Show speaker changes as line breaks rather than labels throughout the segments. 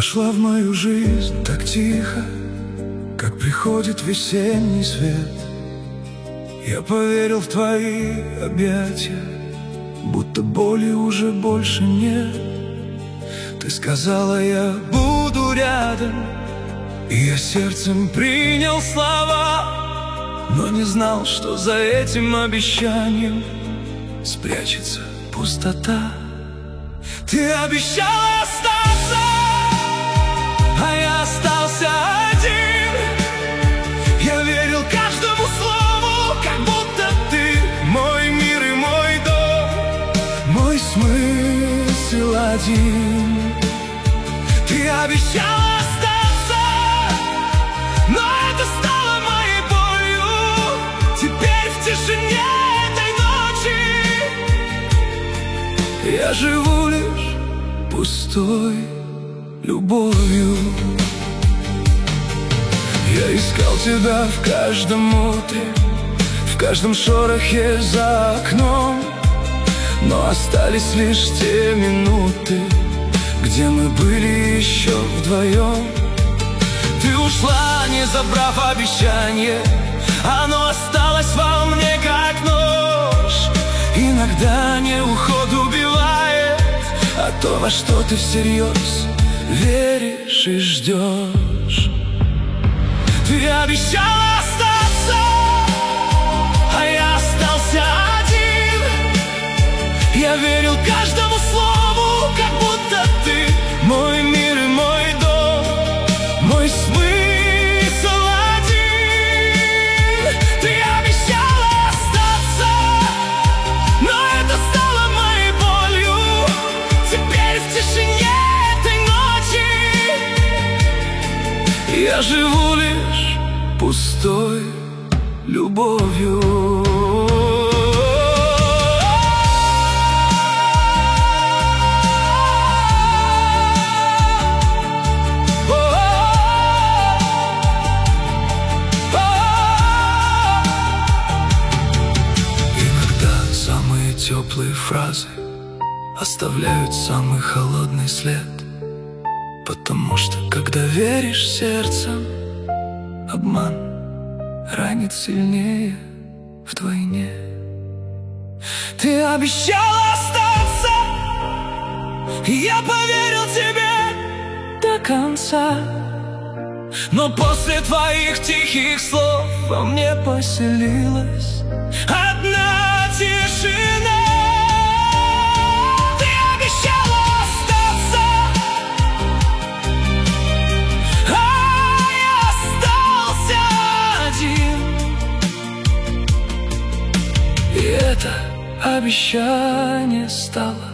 вошла в мою жизнь так тихо, как приходит весенний свет. Я поверил в твои объятия, будто боли уже больше нет. Ты сказала, я буду рядом, и я сердцем принял слова, но не знал, что за этим обещанием спрячется пустота. Ты обещала остаться, а я остался один. Я верил каждому слову, как будто ты мой мир и мой дом, мой смысл один. Ты обещала остаться, но это стало моей болью. Теперь в тишине этой ночи я живу лишь пустой любовью. Я искал тебя в каждом утре, в каждом шорохе за окном, но остались лишь те минуты, где мы были еще вдвоем. Ты ушла, не забрав обещание, оно осталось во мне как нож. Иногда не уход убивает, а то, во что ты всерьез веришь и ждешь. Ты обещала остаться, а я остался один. Я верил каждому слову, как будто ты мой мир и мой дом, мой смысл один. Ты обещала остаться, но это стало моей болью. Теперь в тишине этой ночи я живу лишь пустой любовью. Теплые фразы оставляют самый холодный след, потому что, когда веришь сердцем, обман ранит сильнее вдвойне. Ты обещала остаться, и я поверил тебе до конца, но после твоих тихих слов во мне поселилась одна тишина. Это обещание стало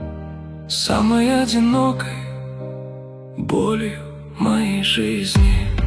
самой одинокой болью моей жизни.